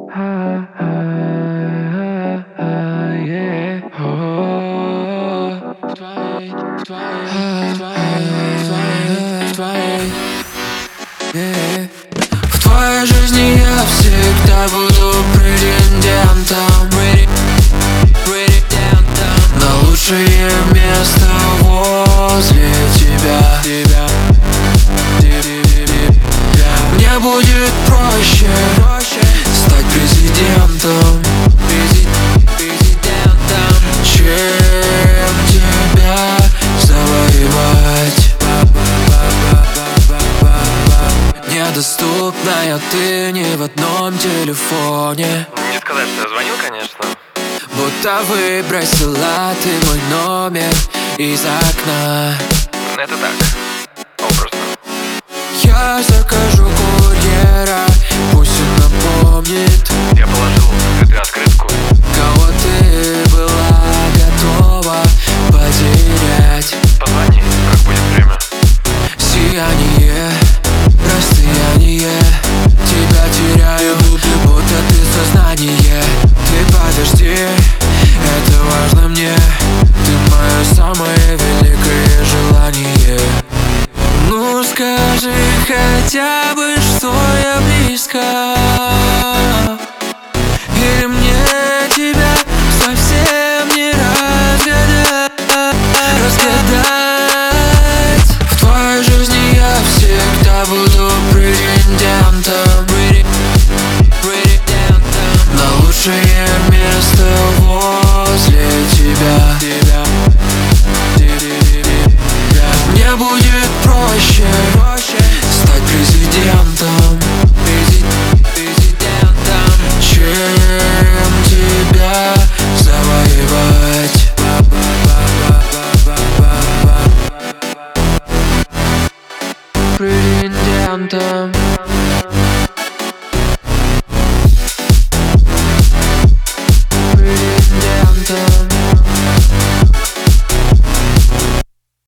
В твоей жизни я всегда буду претендентом на лучшее место возле тебя. Мне будет проще стать президентом, чем тебя завоевать. Недоступная ты ни в одном телефоне. Не сказать, что я звонил, конечно. Будто выбросила ты мой номер из окна. Это так, образно. Я закажу курьера, пусть он напомнит. Я положил цветы, открытку. Кого ты была готова потерять. Позвони, как будет время. Сияние, расстояние, тебя теряю, будто ты сознание. Ты подожди, это важно мне. Ты мое самое великое желание. Ну скажи хотя бы, что я близко, или мне тебя совсем не разгадать. В твоей жизни я всегда буду претендентом на лучшее место возле тебя. Мне будет проще стать президентом, чем тебя завоевать. Претендентом.